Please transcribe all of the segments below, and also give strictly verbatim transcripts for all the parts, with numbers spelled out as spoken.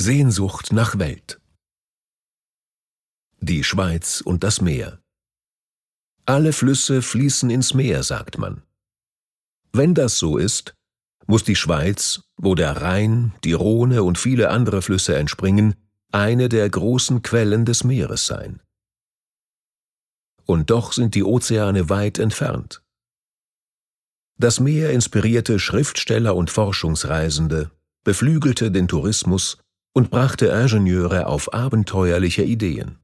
Sehnsucht nach Welt. Die Schweiz und das Meer. Alle Flüsse fließen ins Meer, sagt man. Wenn das so ist, muss die Schweiz, wo der Rhein, die Rhone und viele andere Flüsse entspringen, eine der großen Quellen des Meeres sein. Und doch sind die Ozeane weit entfernt. Das Meer inspirierte Schriftsteller und Forschungsreisende, beflügelte den Tourismus und brachte Ingenieure auf abenteuerliche Ideen.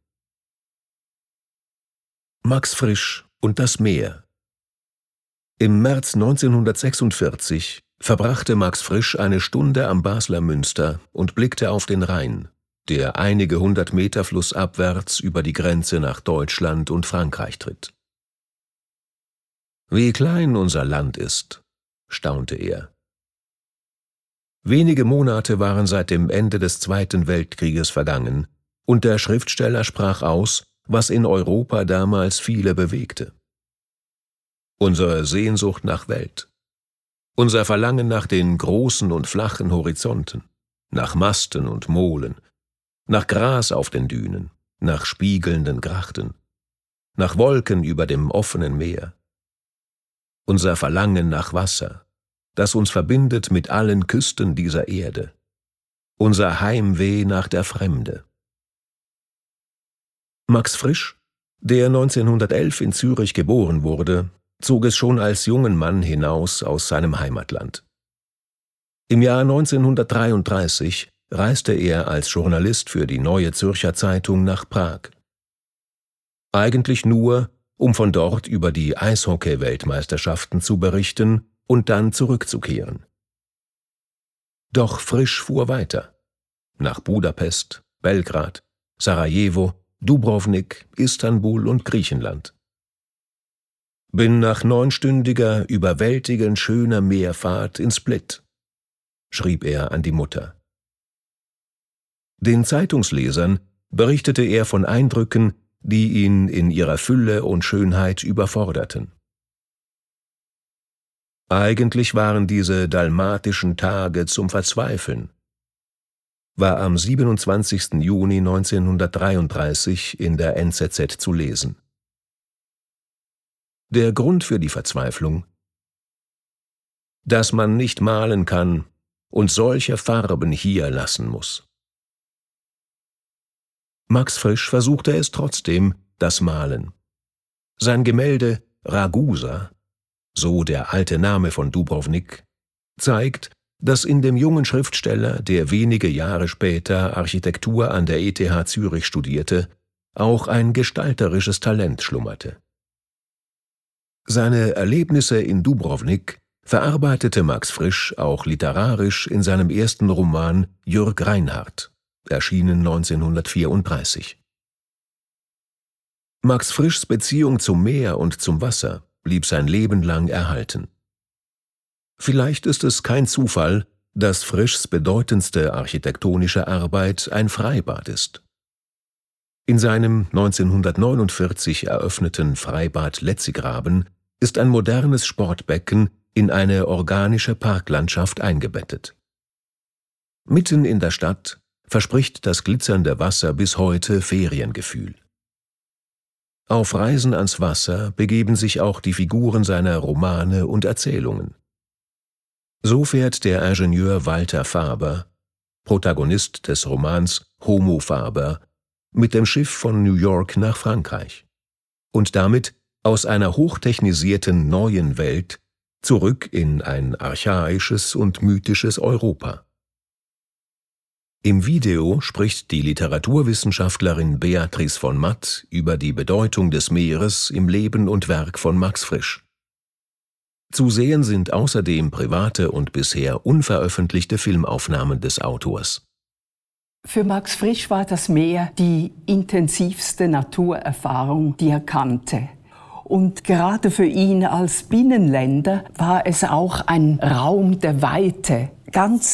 Max Frisch und das Meer. Im März neunzehnhundertsechsundvierzig verbrachte Max Frisch eine Stunde am Basler Münster und blickte auf den Rhein, der einige hundert Meter flussabwärts über die Grenze nach Deutschland und Frankreich tritt. Wie klein unser Land ist, staunte er. Wenige Monate waren seit dem Ende des Zweiten Weltkrieges vergangen, und der Schriftsteller sprach aus, was in Europa damals viele bewegte. Unsere Sehnsucht nach Welt, unser Verlangen nach den großen und flachen Horizonten, nach Masten und Molen, nach Gras auf den Dünen, nach spiegelnden Grachten, nach Wolken über dem offenen Meer. Unser Verlangen nach Wasser, das uns verbindet mit allen Küsten dieser Erde. Unser Heimweh nach der Fremde. Max Frisch, der neunzehnhundertelf in Zürich geboren wurde, zog es schon als jungen Mann hinaus aus seinem Heimatland. Im Jahr neunzehnhundertdreiunddreißig reiste er als Journalist für die Neue Zürcher Zeitung nach Prag. Eigentlich nur, um von dort über die Eishockey-Weltmeisterschaften zu berichten und dann zurückzukehren. Doch Frisch fuhr weiter. Nach Budapest, Belgrad, Sarajevo, Dubrovnik, Istanbul und Griechenland. Bin nach neunstündiger, überwältigend schöner Meerfahrt in Split, schrieb er an die Mutter. Den Zeitungslesern berichtete er von Eindrücken, die ihn in ihrer Fülle und Schönheit überforderten. Eigentlich waren diese dalmatischen Tage zum Verzweifeln, war am siebenundzwanzigsten Juni neunzehnhundertdreiunddreißig in der N Z Z zu lesen. Der Grund für die Verzweiflung? Dass man nicht malen kann und solche Farben hier lassen muss. Max Frisch versuchte es trotzdem, das Malen. Sein Gemälde Ragusa, so der alte Name von Dubrovnik, zeigt, dass in dem jungen Schriftsteller, der wenige Jahre später Architektur an der E T H Zürich studierte, auch ein gestalterisches Talent schlummerte. Seine Erlebnisse in Dubrovnik verarbeitete Max Frisch auch literarisch in seinem ersten Roman Jürg Reinhardt, erschienen neunzehnhundertvierunddreißig. Max Frischs Beziehung zum Meer und zum Wasser blieb sein Leben lang erhalten. Vielleicht ist es kein Zufall, dass Frischs bedeutendste architektonische Arbeit ein Freibad ist. In seinem neunzehnhundertneunundvierzig eröffneten Freibad Letzigraben ist ein modernes Sportbecken in eine organische Parklandschaft eingebettet. Mitten in der Stadt verspricht das glitzernde Wasser bis heute Feriengefühl. Auf Reisen ans Wasser begeben sich auch die Figuren seiner Romane und Erzählungen. So fährt der Ingenieur Walter Faber, Protagonist des Romans Homo Faber, mit dem Schiff von New York nach Frankreich und damit aus einer hochtechnisierten neuen Welt zurück in ein archaisches und mythisches Europa. Im Video spricht die Literaturwissenschaftlerin Beatrice von Matt über die Bedeutung des Meeres im Leben und Werk von Max Frisch. Zu sehen sind außerdem private und bisher unveröffentlichte Filmaufnahmen des Autors. Für Max Frisch war das Meer die intensivste Naturerfahrung, die er kannte. Und gerade für ihn als Binnenländer war es auch ein Raum der Weite, ganz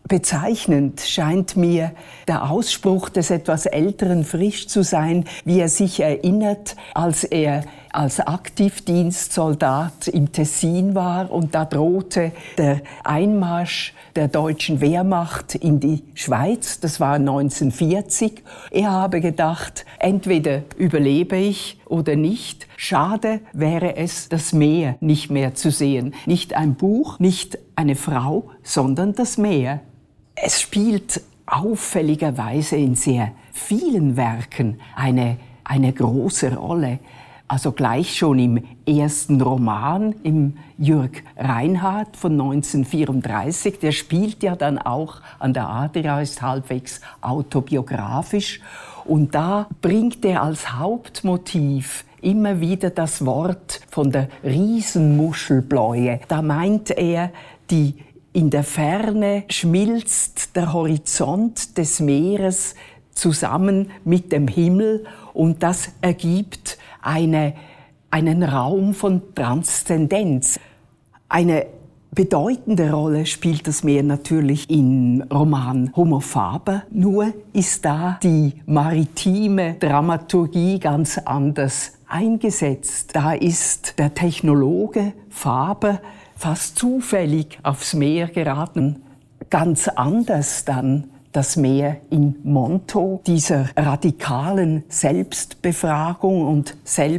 Bezeichnend scheint mir der Ausspruch des etwas älteren Frisch zu sein, wie er sich erinnert, als er als Aktivdienstsoldat im Tessin war und da drohte der Einmarsch der deutschen Wehrmacht in die Schweiz. Das war neunzehnhundertvierzig. Er habe gedacht, entweder überlebe ich oder nicht. Schade wäre es, das Meer nicht mehr zu sehen. Nicht ein Buch, nicht eine Frau, sondern das Meer. Es spielt auffälligerweise in sehr vielen Werken eine, eine große Rolle. Also gleich schon im ersten Roman, im Jürg Reinhardt von neunzehnhundertvierunddreißig, der spielt ja dann auch an der Adria, ist halbwegs autobiografisch. Und da bringt er als Hauptmotiv immer wieder das Wort von der Riesenmuschelbläue. Da meint er, die in der Ferne schmilzt der Horizont des Meeres zusammen mit dem Himmel und das ergibt eine, einen Raum von Transzendenz. Eine bedeutende Rolle spielt das Meer natürlich im Roman Homo Faber. Nur ist da die maritime Dramaturgie ganz anders eingesetzt. Da ist der Technologe Faber fast zufällig aufs Meer geraten. Ganz anders dann das Meer in Montaut, dieser radikalen Selbstbefragung und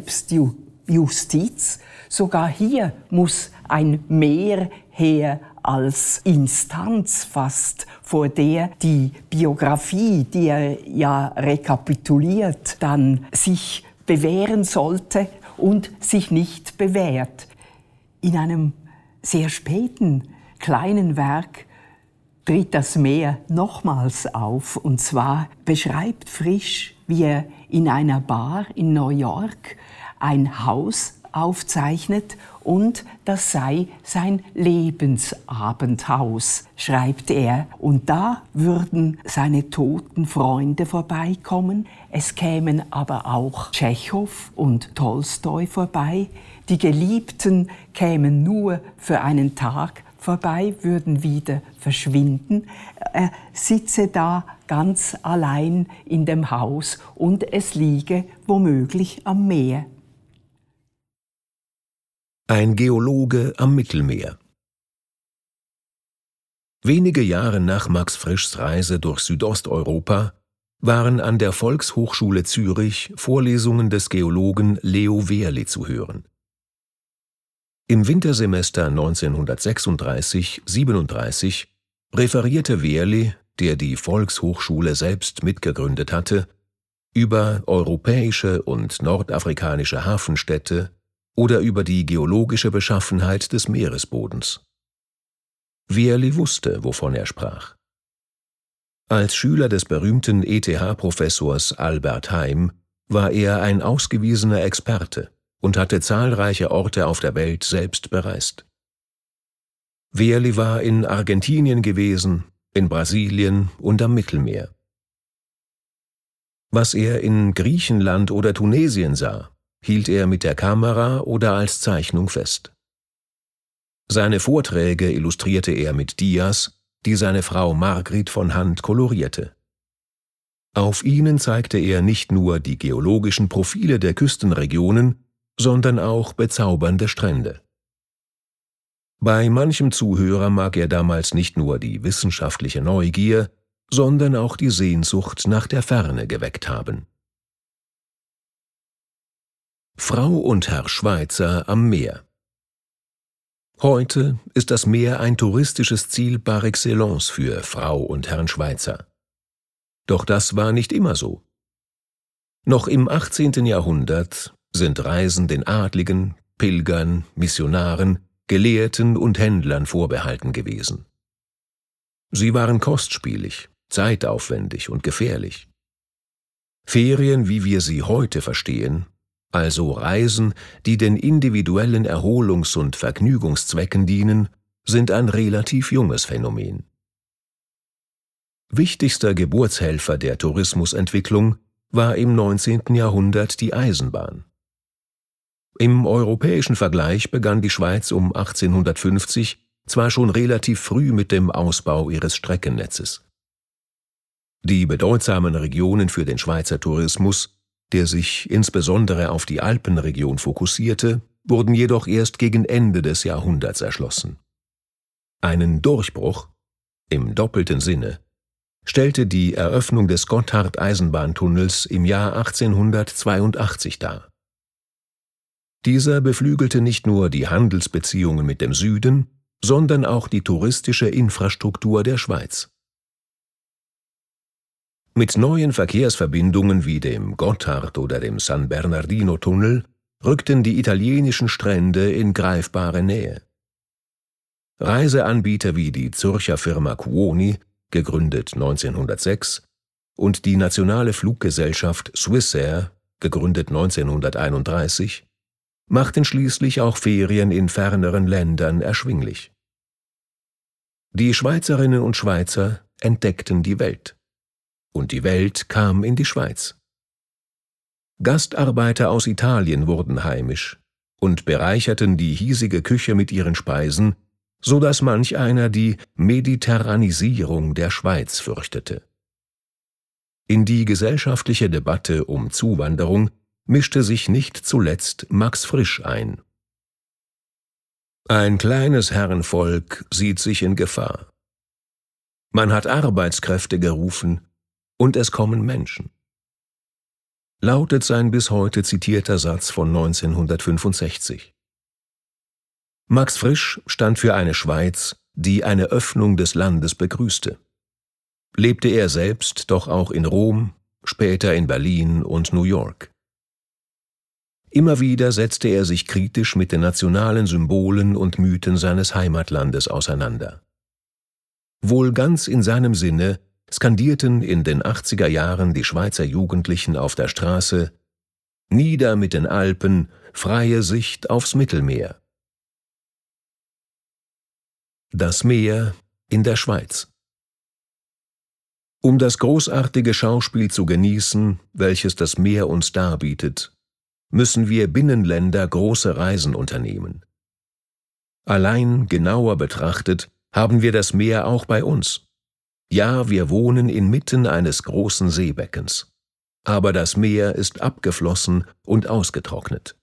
Selbstjustiz. Sogar hier muss ein Meer her als Instanz fast, vor der die Biografie, die er ja rekapituliert, dann sich bewähren sollte und sich nicht bewährt. In einem sehr späten kleinen Werk tritt das Meer nochmals auf. Und zwar beschreibt Frisch, wie er in einer Bar in New York ein Haus aufzeichnet und das sei sein Lebensabendhaus, schreibt er. Und da würden seine toten Freunde vorbeikommen. Es kämen aber auch Tschechow und Tolstoi vorbei. Die Geliebten kämen nur für einen Tag vorbei, würden wieder verschwinden. Er sitze da ganz allein in dem Haus und es liege womöglich am Meer. Ein Geologe am Mittelmeer. Wenige Jahre nach Max Frischs Reise durch Südosteuropa waren an der Volkshochschule Zürich Vorlesungen des Geologen Leo Wehrli zu hören. Im Wintersemester neunzehnhundertsechsunddreißig siebenunddreißig referierte Wehrli, der die Volkshochschule selbst mitgegründet hatte, über europäische und nordafrikanische Hafenstädte oder über die geologische Beschaffenheit des Meeresbodens. Wehrli wusste, wovon er sprach. Als Schüler des berühmten E T H-Professors Albert Heim war er ein ausgewiesener Experte und hatte zahlreiche Orte auf der Welt selbst bereist. Wehrli war in Argentinien gewesen, in Brasilien und am Mittelmeer. Was er in Griechenland oder Tunesien sah, hielt er mit der Kamera oder als Zeichnung fest. Seine Vorträge illustrierte er mit Dias, die seine Frau Margrit von Hand kolorierte. Auf ihnen zeigte er nicht nur die geologischen Profile der Küstenregionen, sondern auch bezaubernde Strände. Bei manchem Zuhörer mag er damals nicht nur die wissenschaftliche Neugier, sondern auch die Sehnsucht nach der Ferne geweckt haben. Frau und Herr Schweitzer am Meer. Heute ist das Meer ein touristisches Ziel par excellence für Frau und Herrn Schweitzer. Doch das war nicht immer so. Noch im achtzehnten Jahrhundert sind Reisen den Adligen, Pilgern, Missionaren, Gelehrten und Händlern vorbehalten gewesen. Sie waren kostspielig, zeitaufwendig und gefährlich. Ferien, wie wir sie heute verstehen, also Reisen, die den individuellen Erholungs- und Vergnügungszwecken dienen, sind ein relativ junges Phänomen. Wichtigster Geburtshelfer der Tourismusentwicklung war im neunzehnten Jahrhundert die Eisenbahn. Im europäischen Vergleich begann die Schweiz um achtzehnhundertfünfzig zwar schon relativ früh mit dem Ausbau ihres Streckennetzes. Die bedeutsamen Regionen für den Schweizer Tourismus, der sich insbesondere auf die Alpenregion fokussierte, wurden jedoch erst gegen Ende des Jahrhunderts erschlossen. Einen Durchbruch, im doppelten Sinne, stellte die Eröffnung des Gotthard-Eisenbahntunnels im Jahr achtzehnhundertzweiundachtzig dar. Dieser beflügelte nicht nur die Handelsbeziehungen mit dem Süden, sondern auch die touristische Infrastruktur der Schweiz. Mit neuen Verkehrsverbindungen wie dem Gotthard- oder dem San Bernardino-Tunnel rückten die italienischen Strände in greifbare Nähe. Reiseanbieter wie die Zürcher Firma Kuoni, gegründet neunzehnhundertsechs, und die nationale Fluggesellschaft Swissair, gegründet neunzehnhunderteinunddreißig, machten schließlich auch Ferien in ferneren Ländern erschwinglich. Die Schweizerinnen und Schweizer entdeckten die Welt. Und die Welt kam in die Schweiz. Gastarbeiter aus Italien wurden heimisch und bereicherten die hiesige Küche mit ihren Speisen, so dass manch einer die Mediterranisierung der Schweiz fürchtete. In die gesellschaftliche Debatte um Zuwanderung mischte sich nicht zuletzt Max Frisch ein. Ein kleines Herrenvolk sieht sich in Gefahr. Man hat Arbeitskräfte gerufen, und es kommen Menschen, lautet sein bis heute zitierter Satz von neunzehnhundertfünfundsechzig. Max Frisch stand für eine Schweiz, die eine Öffnung des Landes begrüßte. Lebte er selbst doch auch in Rom, später in Berlin und New York. Immer wieder setzte er sich kritisch mit den nationalen Symbolen und Mythen seines Heimatlandes auseinander. Wohl ganz in seinem Sinne skandierten in den achtziger Jahren die Schweizer Jugendlichen auf der Straße: »Nieder mit den Alpen, freie Sicht aufs Mittelmeer.« Das Meer in der Schweiz. Um das großartige Schauspiel zu genießen, welches das Meer uns darbietet, müssen wir Binnenländer große Reisen unternehmen. Allein genauer betrachtet haben wir das Meer auch bei uns. Ja, wir wohnen inmitten eines großen Seebeckens. Aber das Meer ist abgeflossen und ausgetrocknet.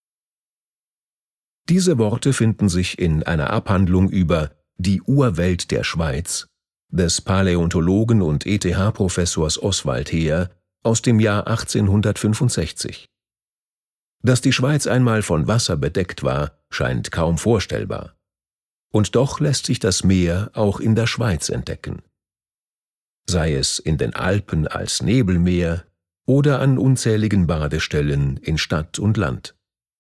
Diese Worte finden sich in einer Abhandlung über die Urwelt der Schweiz des Paläontologen und E T H-Professors Oswald Heer aus dem Jahr achtzehnhundertfünfundsechzig. Dass die Schweiz einmal von Wasser bedeckt war, scheint kaum vorstellbar. Und doch lässt sich das Meer auch in der Schweiz entdecken. Sei es in den Alpen als Nebelmeer oder an unzähligen Badestellen in Stadt und Land.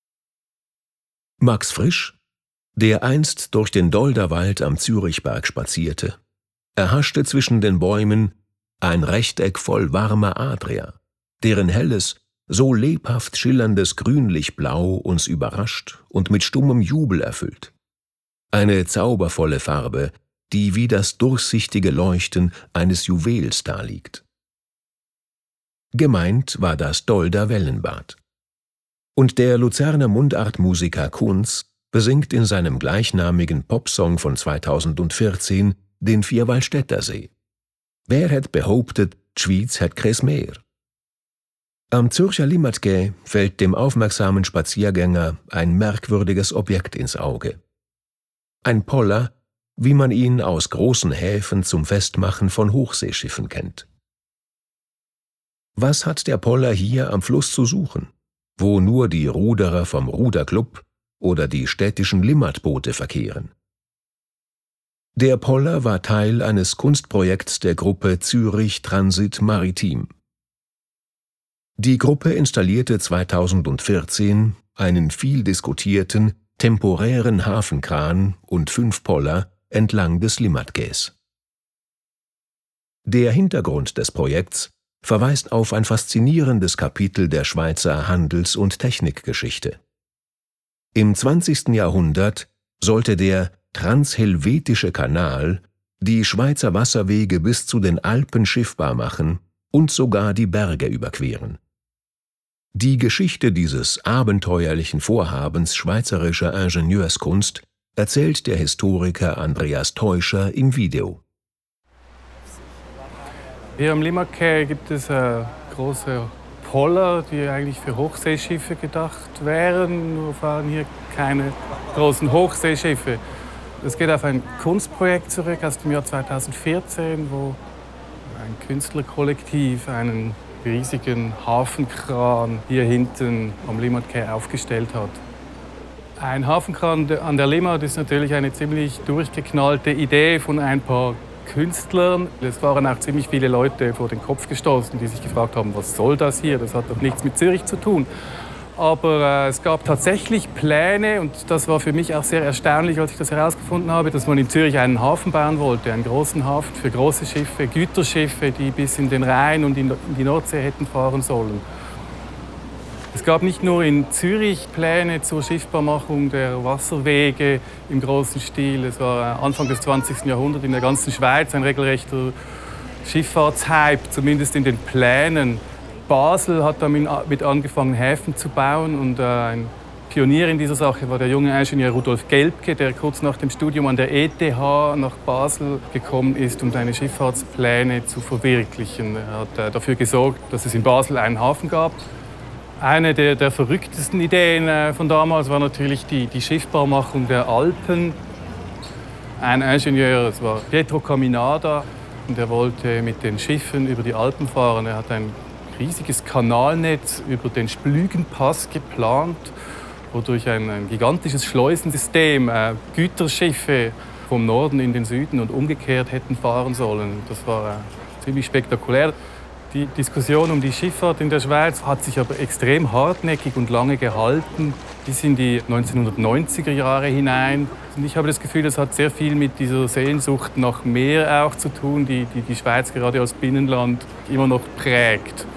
Max Frisch, der einst durch den Dolderwald am Zürichberg spazierte, erhaschte zwischen den Bäumen ein Rechteck voll warmer Adria, deren helles, so lebhaft schillerndes Grünlich-Blau uns überrascht und mit stummem Jubel erfüllt. Eine zaubervolle Farbe, die wie das durchsichtige Leuchten eines Juwels daliegt. Gemeint war das Dolder Wellenbad. Und der Luzerner Mundartmusiker Kunz besingt in seinem gleichnamigen Popsong von zweitausendvierzehn den Vierwaldstätter See. Wer hätt behauptet, d'Schwyz hätt kees Meer? Am Zürcher Limmatquai fällt dem aufmerksamen Spaziergänger ein merkwürdiges Objekt ins Auge. Ein Poller, wie man ihn aus großen Häfen zum Festmachen von Hochseeschiffen kennt. Was hat der Poller hier am Fluss zu suchen, wo nur die Ruderer vom Ruderclub oder die städtischen Limmatboote verkehren? Der Poller war Teil eines Kunstprojekts der Gruppe Zürich Transit Maritim. Die Gruppe installierte zweitausendvierzehn einen viel diskutierten, temporären Hafenkran und fünf Poller entlang des Limmatquais. Der Hintergrund des Projekts verweist auf ein faszinierendes Kapitel der Schweizer Handels- und Technikgeschichte. Im zwanzigsten Jahrhundert sollte der Transhelvetische Kanal die Schweizer Wasserwege bis zu den Alpen schiffbar machen und sogar die Berge überqueren. Die Geschichte dieses abenteuerlichen Vorhabens schweizerischer Ingenieurskunst erzählt der Historiker Andreas Teuscher im Video. Hier am Limmat-Quai gibt es äh, große Poller, die eigentlich für Hochseeschiffe gedacht wären. Nur fahren hier keine großen Hochseeschiffe. Das geht auf ein Kunstprojekt zurück aus dem Jahr zweitausendvierzehn, wo ein Künstlerkollektiv einen riesigen Hafenkran hier hinten am Limmat-Quai aufgestellt hat. Ein Hafenkran an der Limmat ist natürlich eine ziemlich durchgeknallte Idee von ein paar Künstlern. Es waren auch ziemlich viele Leute vor den Kopf gestoßen, die sich gefragt haben, was soll das hier? Das hat doch nichts mit Zürich zu tun. Aber äh, es gab tatsächlich Pläne, und das war für mich auch sehr erstaunlich, als ich das herausgefunden habe, dass man in Zürich einen Hafen bauen wollte, einen großen Hafen für große Schiffe, Güterschiffe, die bis in den Rhein und in die Nordsee hätten fahren sollen. Es gab nicht nur in Zürich Pläne zur Schiffbarmachung der Wasserwege im großen Stil. Es war Anfang des zwanzigsten Jahrhunderts in der ganzen Schweiz ein regelrechter Schifffahrtshype, zumindest in den Plänen. Basel hat damit angefangen, Häfen zu bauen, und äh, ein Pionier in dieser Sache war der junge Ingenieur Rudolf Gelbke, der kurz nach dem Studium an der E T H nach Basel gekommen ist, um seine Schifffahrtspläne zu verwirklichen. Er hat äh, dafür gesorgt, dass es in Basel einen Hafen gab. Eine der, der verrücktesten Ideen äh, von damals war natürlich die, die Schiffbarmachung der Alpen. Ein Ingenieur, das war Pietro Caminada, und er wollte mit den Schiffen über die Alpen fahren. Er hat ein riesiges Kanalnetz über den Splügenpass geplant, wodurch ein, ein gigantisches Schleusensystem äh, Güterschiffe vom Norden in den Süden und umgekehrt hätten fahren sollen. Das war äh, ziemlich spektakulär. Die Diskussion um die Schifffahrt in der Schweiz hat sich aber extrem hartnäckig und lange gehalten, bis in die neunzehnhundertneunziger Jahre hinein. Und ich habe das Gefühl, das hat sehr viel mit dieser Sehnsucht nach Meer auch zu tun, die die, die Schweiz gerade als Binnenland immer noch prägt.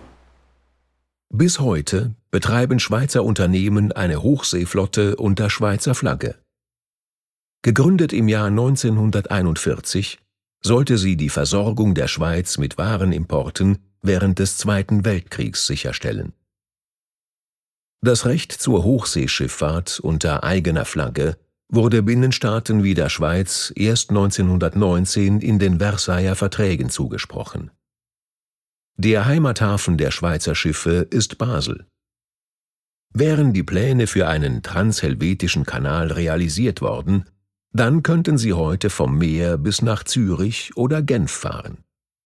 Bis heute betreiben Schweizer Unternehmen eine Hochseeflotte unter Schweizer Flagge. Gegründet im Jahr neunzehnhunderteinundvierzig, sollte sie die Versorgung der Schweiz mit Warenimporten während des Zweiten Weltkriegs sicherstellen. Das Recht zur Hochseeschifffahrt unter eigener Flagge wurde Binnenstaaten wie der Schweiz erst neunzehnhundertneunzehn in den Versailler Verträgen zugesprochen. Der Heimathafen der Schweizer Schiffe ist Basel. Wären die Pläne für einen transhelvetischen Kanal realisiert worden, dann könnten sie heute vom Meer bis nach Zürich oder Genf fahren.